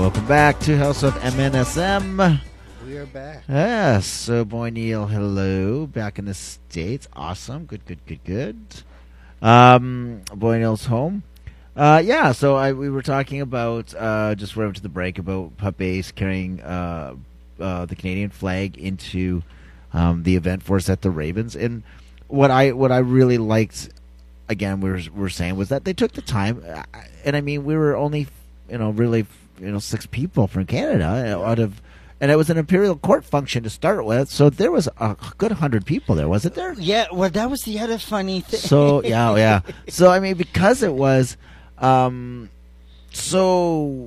welcome back to House of MNSM. We are back. Yes, so Boy Neil, hello, back in the States. Awesome, good. Boy Neil's home. We were talking about, just right up to the break, about Pup Ace carrying the Canadian flag into the event for us at the Ravens. And what I really liked, again, we were saying, was that they took the time. And I mean, we were only, really, 6 people from Canada out of, and it was an Imperial Court function to start with. So there was a good 100 people there, wasn't there? Yeah, well, that was the other funny thing. So, yeah. So, I mean, because it was so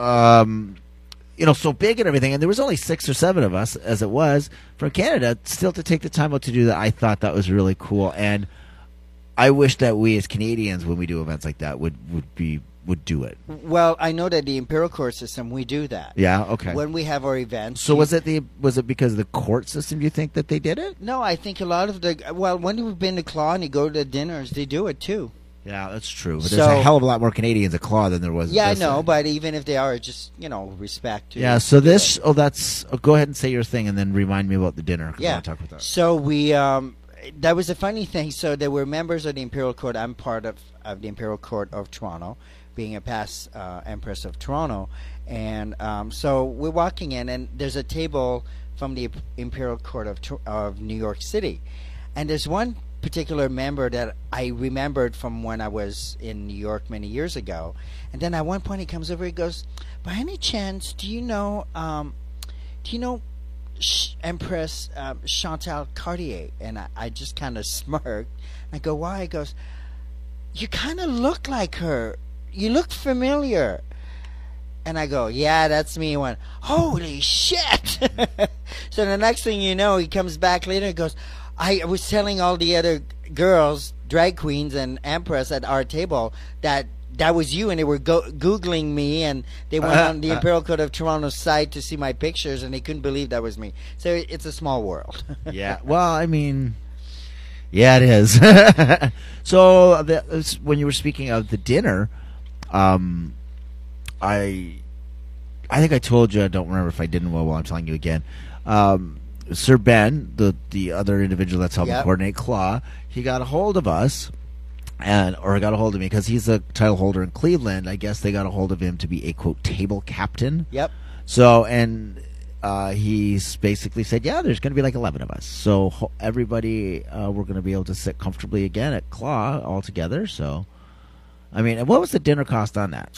big and everything, and there was only 6 or 7 of us, as it was, from Canada, still to take the time out to do that, I thought that was really cool. And I wish that we as Canadians, when we do events like that, would do it. Well, I know that the Imperial Court system, we do that. Yeah, okay. When we have our events. So was it because of the court system, you think, that they did it? No, I think a lot of when you've been to Claw and you go to the dinners, they do it too. Yeah, that's true. But there's a hell of a lot more Canadians at Claw than there was. Yeah, I know, but even if they are, just, respect. Yeah, so this, go ahead and say your thing and then remind me about the dinner. Yeah. I want to talk about that. So we, that was a funny thing. So there were members of the Imperial Court. I'm part of the Imperial Court of Toronto, being a past Empress of Toronto. And so we're walking in, and there's a table from the Imperial Court of New York City. And there's one particular member that I remembered from when I was in New York many years ago. And then at one point he comes over, he goes, by any chance, do you know Empress Chantal Cartier? And I just kind of smirked. I go, why? He goes, you kind of look like her. You look familiar. And I go, yeah, that's me. He went, holy shit. So the next thing you know, he comes back later and goes, I was telling all the other girls, drag queens and Empress at our table, that was you, and they were Googling me, and they went on the Imperial Court of Toronto's site to see my pictures, and they couldn't believe that was me. So it's a small world. Yeah, well, I mean, yeah, it is. So when you were speaking of the dinner, I think I told you, I don't remember if I didn't, well, I'm telling you again. Sir Ben, the other individual that's helping coordinate Claw, he got a hold of us, or got a hold of me, because he's a title holder in Cleveland. I guess they got a hold of him to be a, quote, table captain. Yep. So, and he's basically said, yeah, there's going to be like 11 of us. So everybody, we're going to be able to sit comfortably again at Claw all together. So, I mean, what was the dinner cost on that?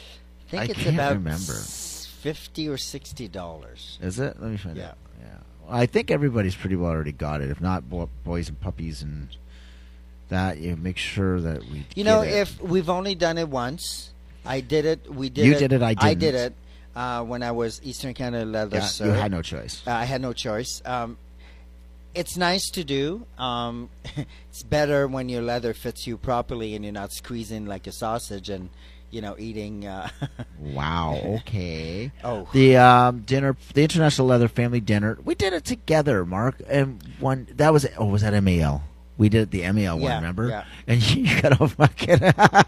I think it's about $50 or $60. Is it? Let me find out. Yeah. I think everybody's pretty well already got it. If not, boys and puppies and that, you make sure that we. If we've only done it once, I did it. We did. You it. did it. I didn't. I did it when I was Eastern Canada Leather. Yeah, you had no choice. I had no choice. It's nice to do. It's better when your leather fits you properly and you're not squeezing like a sausage and eating. Wow. Okay. Oh. The dinner, the International Leather Family Dinner. We did it together, Mark. And was that MAL? We did the MAL one, remember? Yeah. And you got a fucking.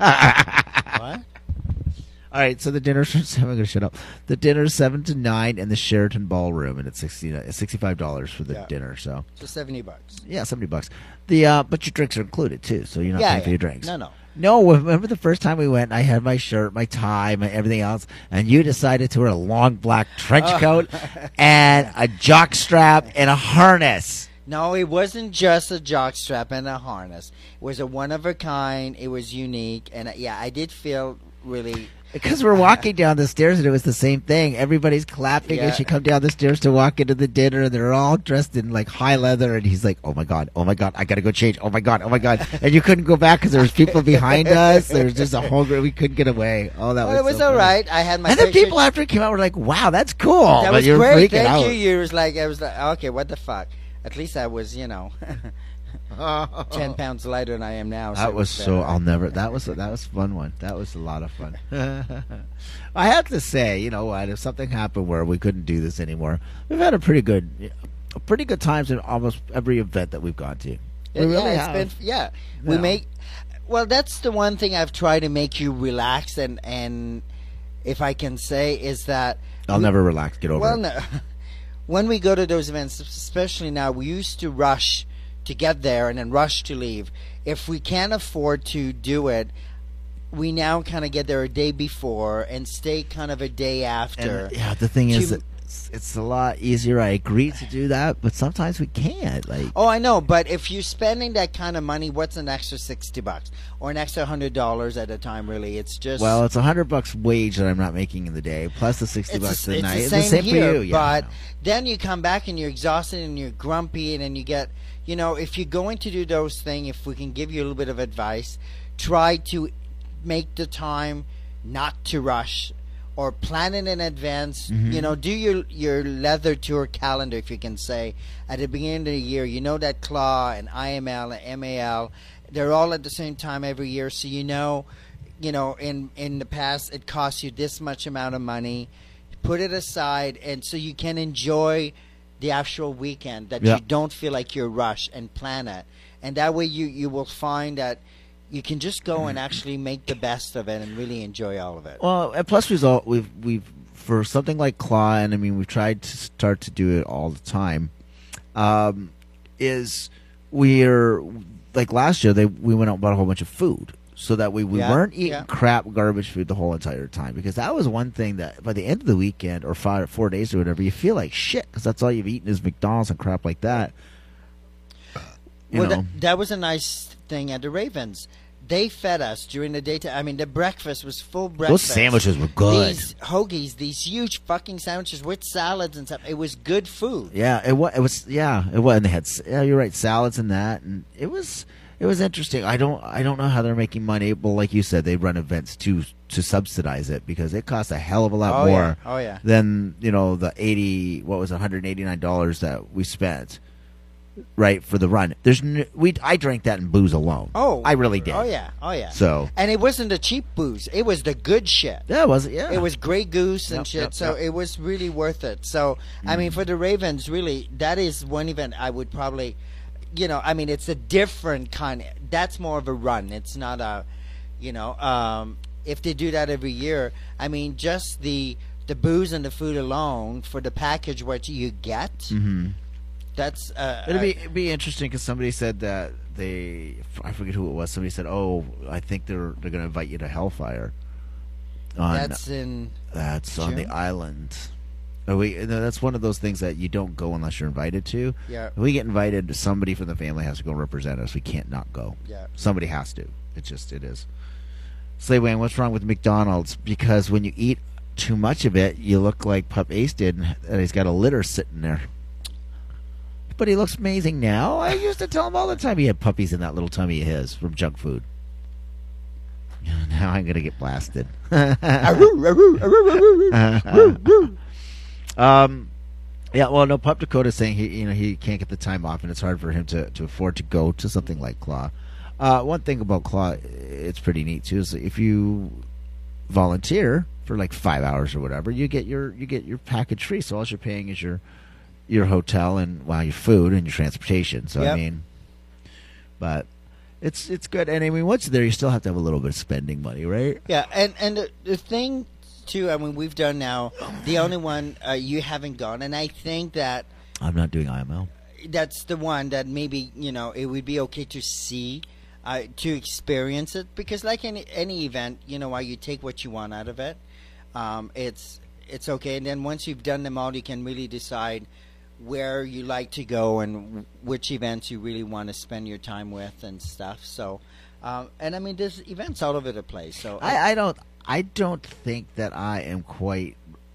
What? All right, so the dinner's from 7. I'm going to shut up. The dinner's 7 to 9 in the Sheraton Ballroom, and it's $65 for the dinner. So $70. Yeah, $70. But your drinks are included too, so you're not paying for your drinks. No. Remember the first time we went? I had my shirt, my tie, everything else, and you decided to wear a long black trench coat and a jock strap and a harness. No, it wasn't just a jock strap and a harness. It was a one of a kind. It was unique, and I did feel really. Because we're walking down the stairs and it was the same thing. Everybody's clapping as you come down the stairs to walk into the dinner, and they're all dressed in like high leather, and he's like, oh my god, I gotta go change, oh my god. And you couldn't go back because there was people behind us. There was just a whole group. We couldn't get away. Oh, that was it was so all funny. Right. I had my and then people after it came out were like, wow, that's cool. That was great. Thank you. I was like, okay, what the fuck? At least I was, 10 pounds lighter than I am now. That was so. I'll never. That was a fun one. That was a lot of fun. I have to say, you know what? If something happened where we couldn't do this anymore, we've had a pretty good times in almost every event that we've gone to. We really have. We make. Well, that's the one thing I've tried to make you relax and if I can say, is that I'll never relax. Get over well, it. no. When we go to those events, especially now, we used to rush to get there and then rush to leave. If we can't afford to do it, we now kind of get there a day before and stay kind of a day after. And, yeah, the thing is that it's a lot easier. I agree to do that, but sometimes we can't. Like, oh, I know, but if you're spending that kind of money, what's an extra $60 or an extra $100 at a time? Really, it's just well, it's $100 wage that I'm not making in the day, plus the $60 a night. It's the same here, for you, yeah, but then you come back and you're exhausted and you're grumpy, and then you get, you know, if you're going to do those things, if we can give you a little bit of advice, try to make the time not to rush, or plan it in advance. Mm-hmm. You know, do your leather tour calendar, if you can say, at the beginning of the year. You know that CLAW and IML and MAL, they're all at the same time every year, so you know, in the past it costs you this much amount of money. Put it aside, and so you can enjoy the actual weekend, that you don't feel like you're rushed, and plan it. And that way you will find that you can just go and actually make the best of it and really enjoy all of it. Well, and plus we've for something like CLAW, and I mean we've tried to start to do it all the time. Is we're like last year we went out and bought a whole bunch of food, so that we weren't eating crap garbage food the whole entire time, because that was one thing that by the end of the weekend or 4 days or whatever, you feel like shit because that's all you've eaten is McDonald's and crap like that. That was a nice thing at the Ravens. They fed us during the daytime. I mean, the breakfast was full breakfast. Those sandwiches were good. These hoagies, these huge fucking sandwiches with salads and stuff. It was good food. Yeah, it was. Yeah, it was. And they had, you're right, salads and that, and it was interesting. I don't know how they're making money. Well, like you said, they run events to subsidize it, because it costs a hell of a lot more than the $189 that we spent. Right, for the run. I drank that in booze alone. Oh, I really did. Oh yeah. So, and it wasn't the cheap booze; it was the good shit. Yeah, was it? Yeah, it was Grey Goose and shit. So it was really worth it. So I mean, for the Ravens, really, that is one event I would probably, I mean, it's a different kind. That's more of a run. It's not a, if they do that every year, I mean, just the booze and the food alone for the package, what you get. Mm-hmm. That's it'd be interesting, because somebody said that I forget who it was. Somebody said, "Oh, I think they're going to invite you to Hellfire." That's on the island. That's one of those things that you don't go unless you're invited to. Yeah. If we get invited, somebody from the family has to go represent us. We can't not go. Yeah. Somebody has to. It is. Slave Wayne, what's wrong with McDonald's? Because when you eat too much of it, you look like Pup Ace did, and he's got a litter sitting there. But he looks amazing now. I used to tell him all the time he had puppies in that little tummy of his from junk food. Now I'm going to get blasted. Yeah, well, no, Pup Dakota's saying he can't get the time off, and it's hard for him to afford to go to something like CLAW. One thing about CLAW, it's pretty neat too, is if you volunteer for like 5 hours or whatever, you get your package free. So all you're paying is your hotel and your food and your transportation. So I mean, but it's good. And I mean, once you're there, you still have to have a little bit of spending money, right? Yeah, and the thing too, I mean, we've done now. The only one you haven't gone, and I think that I'm not doing IML. That's the one that maybe it would be okay to see, to experience it, because like any event, while you take what you want out of it, it's okay. And then once you've done them all, you can really decide where you like to go and which events you really want to spend your time with and stuff. So, and I mean, there's events all over the place. So I don't think that I am quite.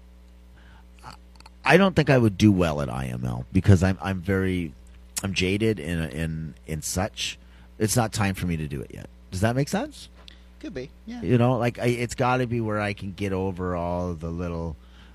I don't think I would do well at IML, because I'm jaded in such. It's not time for me to do it yet. Does that make sense? Could be, yeah. It's got to be where I can get over all the little.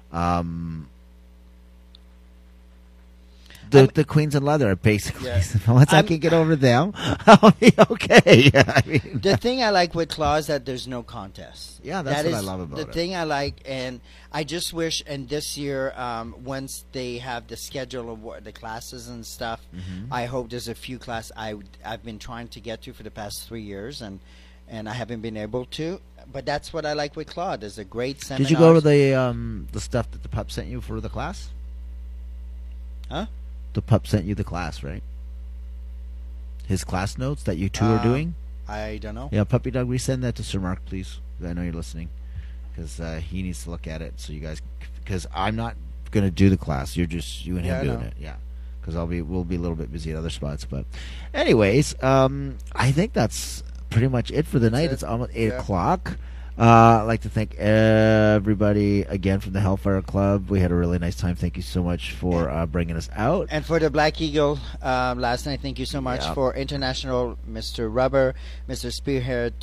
The Queens in Leather, basically. Yeah. Once I can get over them, I'll be okay. I mean, the thing I like with CLAW is that there's no contest. Yeah, that's what I love about it. The thing I like, and I just wish, and this year, once they have the schedule of the classes and stuff, I hope there's a few classes I've been trying to get to for the past 3 years, and I haven't been able to. But that's what I like with Claude. There's a great seminar. Did you go over the stuff that the pup sent you for the class? Huh? The pup sent you the class, right? His class notes that you two are doing? I don't know. Yeah, Puppy Dog, resend that to Sir Mark, please. I know you're listening. Because he needs to look at it. So you guys... Because I'm not going to do the class. You're just... You and him doing it. Yeah. Because we'll be a little bit busy at other spots. But anyways, I think that's pretty much it for the night. It's almost 8 o'clock. I'd like to thank everybody again from the Hellfire Club. We had a really nice time. Thank you so much for bringing us out. And for the Black Eagle last night, thank you so much for International Mr. Rubber, Mr. Spearhead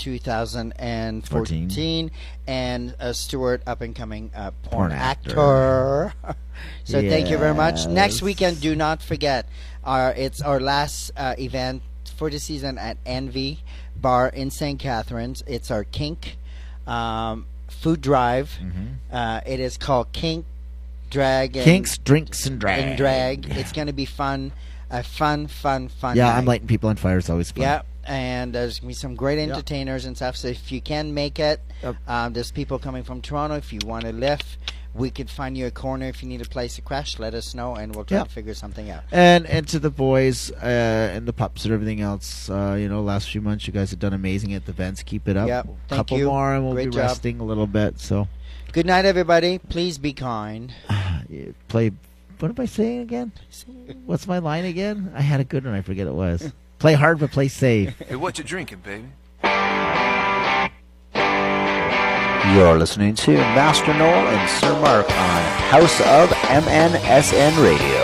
2014, and Stuart, up-and-coming porn actor. So thank you very much. Next weekend, do not forget, it's our last event for the season at Envy Bar in St. Catharines. It's our kink food drive. It is called Kink, Drag, and Kinks, Drinks, and Drag. It's going to be fun. A fun Yeah, night. I'm lighting people on fire. It's always fun. Yeah, and there's going to be some great entertainers and stuff. So if you can make it, there's people coming from Toronto. If you want to lift, we could find you a corner. If you need a place to crash, let us know, and we'll try to figure something out. And to the boys and the pups and everything else, last few months you guys have done amazing at the events. Keep it up. Yep. A couple more, and we'll be resting a little bit. So, good night, everybody. Please be kind. Play. What am I saying again? What's my line again? I had a good one. I forget it was. Play hard, but play safe. Hey, what you drinking, baby? You're listening to Master Noel and Sir Mark on House of MNSN Radio.